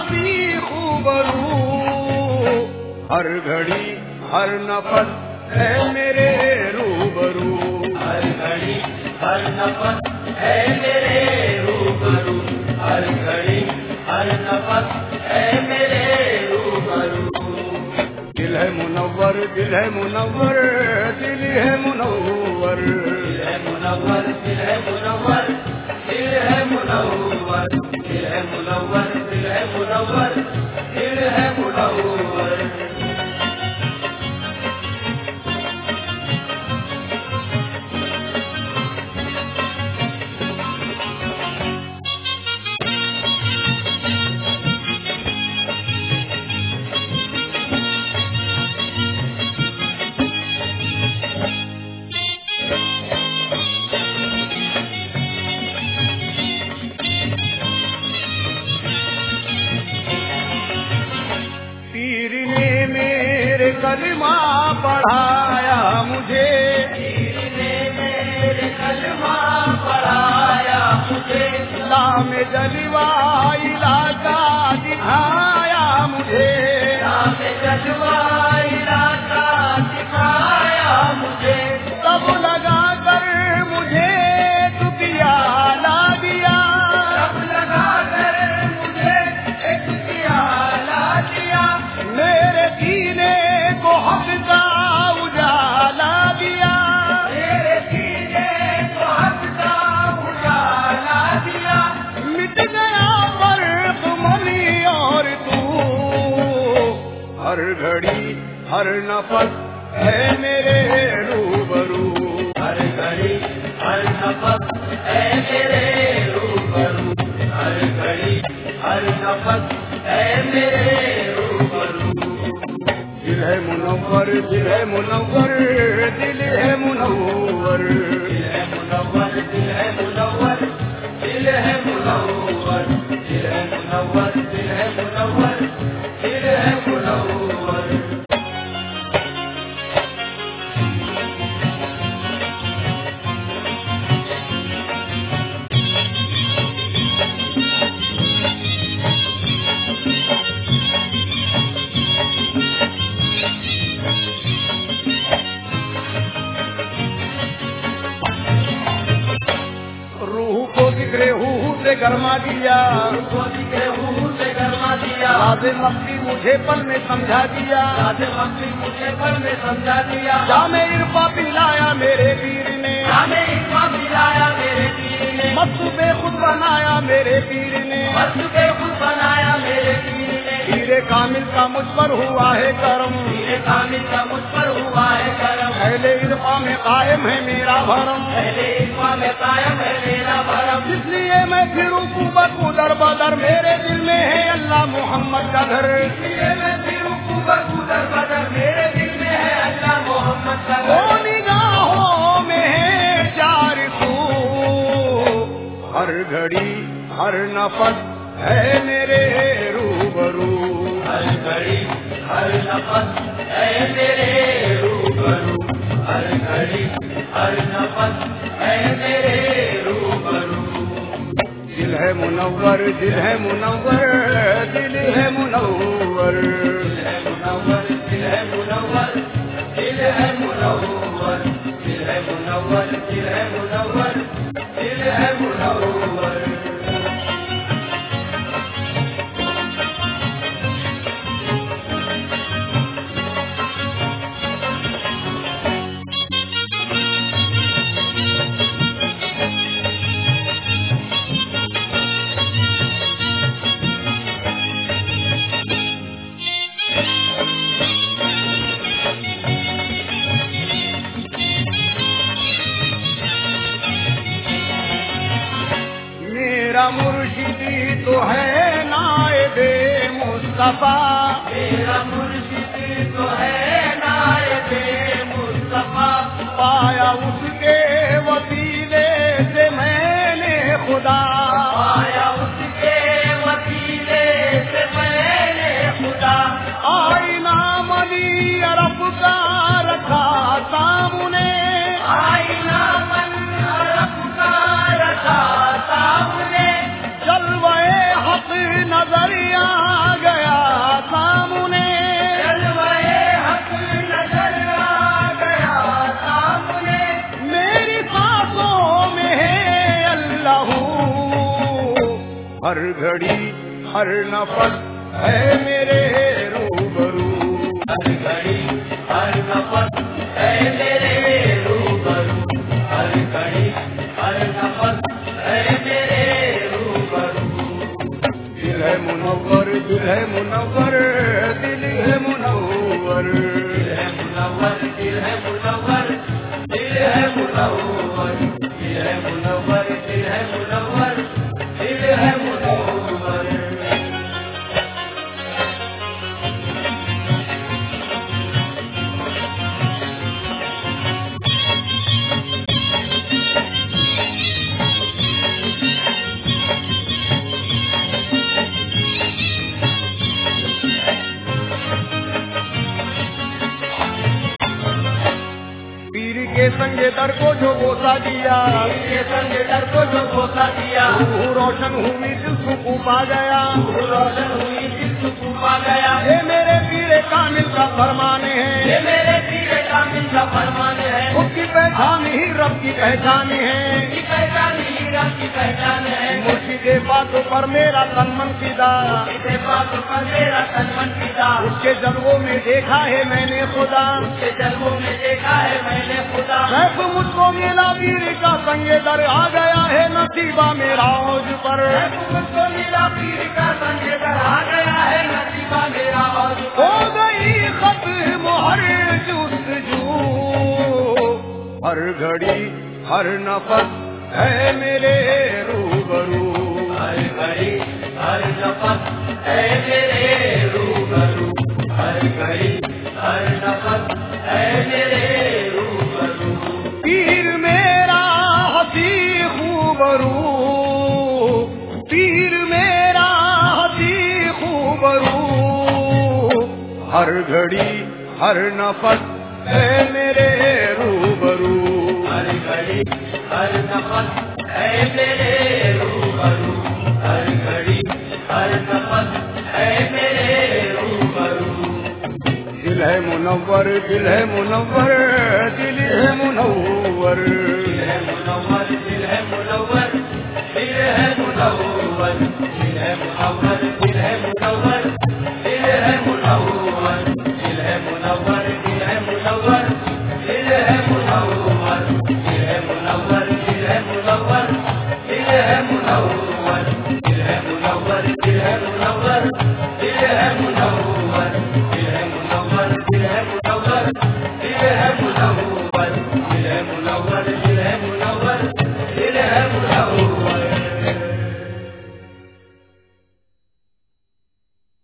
नबी खूबरू, हर घड़ी हर नफस है मेरे रूबरू, हर घड़ी हर नफस है मेरे रूबरू, हर घड़ी हर नफस है मेरे रूबरू। दिल है मुनव्वर, दिल है मुनव्वर, दिल है मुनव्वर, दिल है मुनव्वर, दिल है मुनव्वर, दिल है मुनव्वर, दिल है मुनव्वर, दिल है मुनव्वर, दिल है मुनव्वर। कलमा पढ़ाया मुझे, पीर ने मेरे कलमा पढ़ाया मुझे, इस्लाम जलवा इलाका दिखाया मुझे, इस्लाम जलवा इलाका दिखाया मुझे। सब लगा कर मुझे दुतिया ला दिया, सब लगा कर मुझे एक दिया ला दिया, मेरे सीने को हक का उजाला दिया, मेरे सीने को हक का उजाला दिया। मिट गया फर्क मनी और तू, हर घड़ी हर नफस है मेरे रूबरू, हर घड़ी हर नफस है मेरे रूबरू, हर घड़ी हर नफस है मेरे रूबरू। दिल है मुनव्वर, दिल है मुनव्वर, दिल है मुनव्वर, दिल है मुनव्वर, दिल है मुनव्वर, दिल है मुनव्वर, दिल है मुनव्वर, दिल है मुनव्वर, दिल है मुनव्वर। से गरमा दिया, से गरमा दिया, राज़े मक्की मुझे पल में समझा दिया, राज़े मक्की मुझे पल में समझा दिया। जामे इरफा पिलाया मेरे पीर ने, जामे इरफा पिलाया मेरे पीर ने, मस्त बेखुद बनाया मेरे पीर ने, मस्त बेखुद बनाया मेरे पीर ने। पीरे कामिल का मुझ पर हुआ है करम, पीरे कामिल का मुझ पर हुआ है करम, पहले इरफा में कायम है मेरा भरम, पहले इरफा में कायम है मेरा भरम। इसलिए मैं फिरूं कुबत उदर बदर, मेरे दिल में है अल्लाह मोहम्मद का घर, इसलिए मैं फिरूं कुबत उदर बदर, मेरे दिल में है अल्लाह मोहम्मद का घर। वो निगाहों में है चार सू, हर घड़ी हर नफस है मेरे रूबरू, हर घड़ी हर नफस है मेरे रूबरू, हर घड़ी हर नफस है मेरे रूबरू। दिल है मुनव्वर, दिल है मुनव्वर, दिल है मुनव्वर, दिल है मुनव्वर, दिल है मुनव्वर, दिल है मुनव्वर, दिल है मुनव्वर, दिल है मुनव्वर, दिल है मुनव्वर। मेरा मुर्शिदी तो है नायबे मुस्तफा, मेरा मुर्शिदी तो है नायबे मुस्तफा, पाया उसके वसीले से मैंने खुदा, पाया उसके वसीले से मैंने खुदा। आईना मनी अरब का रखा सामने, आईना मन अरब का रखा सामने, जलवे हक नजरिया हर घड़ी हर नफस है मेरे रूबरू। हर घड़ी हर नफस है मेरे रूबरू। हर घड़ी हर नफस है मेरे रूबरू। दिल है मुनव्वर दिल है मुनव्वर दिल है मुनव्वर। दिल है मुनव्वर दिल है मुनव्वर दिल है मुनव्वर। दिल है मुनव्वर दिल है मुनव्वर दिल है मुनव्वर। पीर के संगे दर को जो बोसा दिया, के संग डर को जो बोसा दिया, रूह रोशन हुई दिल सुकून पा गया। रोशन हुई दिल सुकून पा गया। ये मेरे पीर कामिल का फरमान ये है, मेरे पीर कामिल का फरमान है। उसकी पहचान ही रब की पहचान है। की पहचान ही रब की पहचान है। मुर्शिदे बातों पर मेरा तन मन फिदा, इसे बात पर मेरा तन मन फिदा। उसके जलवों में देखा है मैंने खुदा। उसके जन्मों में देखा है मैंने खुदा। सैफ मुझको मिला पीर का संगे दर आ गया है नसीबा मेरा औज पर। मुझको मिला पीर का संग डर आ गया है नसीबा मेरा और हो गई खत्म हर जुस्तजू, हर घड़ी हर नफस है मेरे रूबरू। हर घड़ी हर नफस है मेरे रूबरू। हर घड़ी हर नफस है मेरे रूबरू। पीर मेरा हसी खूबरू, पीर मेरा हसी खूबरू, हर घड़ी हर नफस है मेरे रूबरू। हर घड़ी हर नफस है मेरे रूबरू। हर घड़ी हर नफस है मेरे रूबरू। दिल है मुनव्वर दिल है मुनव्वर दिल है मुनव्वर। दिल है मुनव्वर दिल है मुनव्वर दिल है मुनव्वर। दिल है मुनव्वर दिल है मुनव्वर दिल है मुनव्वर। दिल है मुनव्वर दिल है मुनव्वर दिल है मुनव्वर। दिल है मुनव्वर दिल है मुनव्वर दिल है मुनव्वर। दिल है मुनव्वर दिल है मुनव्वर दिल है मुनव्वर। दिल है मुनव्वर दिल है मुनव्वर